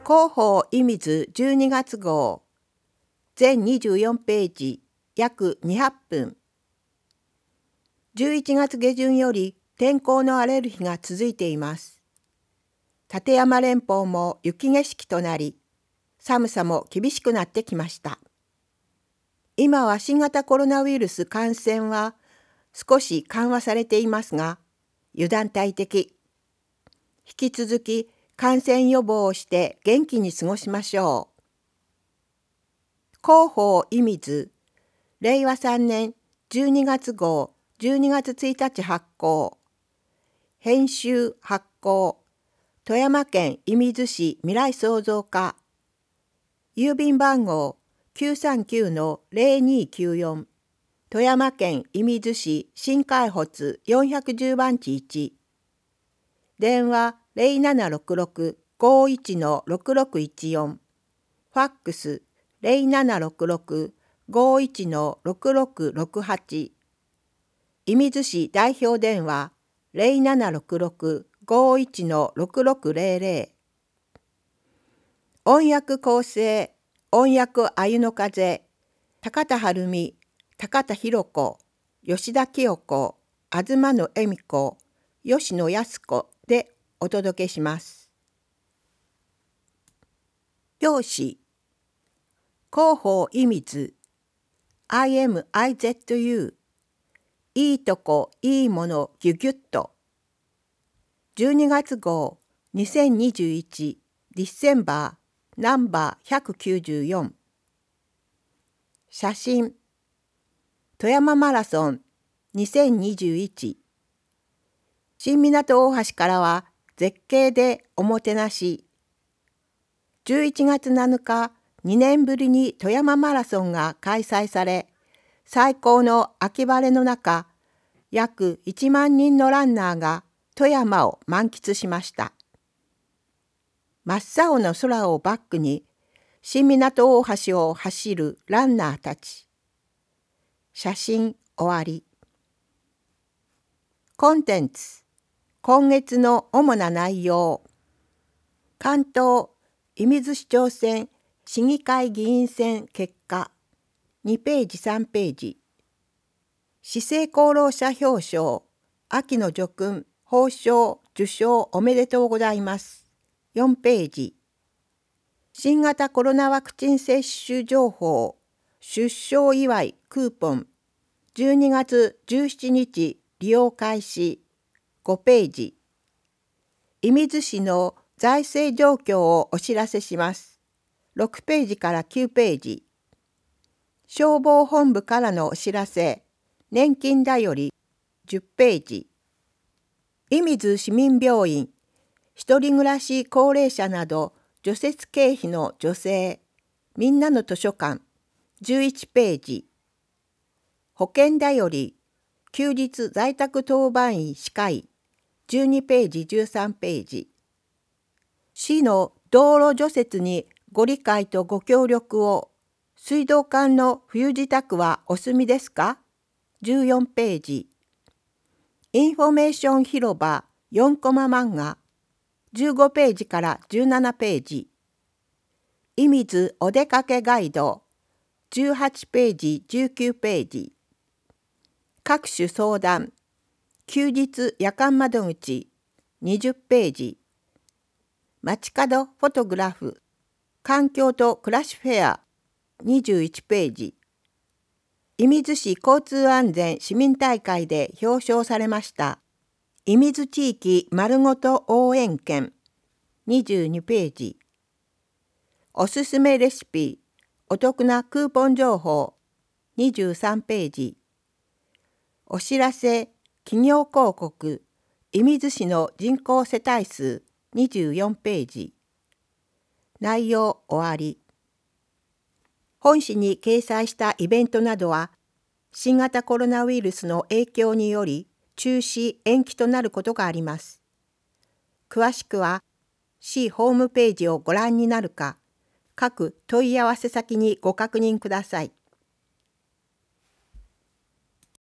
広報射水12月号全24ページ約200分。11月下旬より天候の荒れる日が続いています。立山連峰も雪景色となり、寒さも厳しくなってきました。今は新型コロナウイルス感染は少し緩和されていますが、油断大敵。引き続き感染予防をして元気に過ごしましょう。広報射水令和3年12月号12月1日発行。編集発行富山県射水市未来創造課。郵便番号 939-0294 富山県射水市新海発410番地1。電話 0766-51-6614 ファックス 0766-51-6668 射水市代表電話 0766-51-6600 音訳構成音訳あゆの風高田晴美高田博子吉田清子東野恵美子吉野靖子でお届けします。表紙広報射水 IMIZU いいとこいいものギュギュッと12月号2021ディセンバーナンバー194写真富山マラソン2021新港大橋からは絶景でおもてなし11月7日2年ぶりに富山マラソンが開催され最高の秋晴れの中約1万人のランナーが富山を満喫しました。真っ青な空をバックに新港大橋を走るランナーたち。写真終わり。コンテンツ今月の主な内容。関東射水市長選市議会議員選結果2ページ3ページ。市政功労者表彰秋の叙勲褒章受賞おめでとうございます4ページ。新型コロナワクチン接種情報出生祝いクーポン12月17日利用開始5ページ。射水市の財政状況をお知らせします6ページから9ページ。消防本部からのお知らせ年金だより10ページ。射水市民病院一人暮らし高齢者など除雪経費の助成みんなの図書館11ページ。保険だより休日在宅当番医歯科医12ページ13ページ。市の道路除雪にご理解とご協力を水道管の冬支度はお済みですか14ページ。インフォメーション広場4コマ漫画15ページから17ページ。射水お出かけガイド18ページ19ページ。各種相談休日夜間窓口20ページ。街角フォトグラフ環境と暮らしフェア21ページ。射水市交通安全市民大会で表彰されました射水地域まるごと応援券22ページ。おすすめレシピお得なクーポン情報23ページ。お知らせ企業広告射水市の人口世帯数24ページ。内容終わり。本誌に掲載したイベントなどは新型コロナウイルスの影響により中止延期となることがあります。詳しくは市ホームページをご覧になるか各問い合わせ先にご確認ください。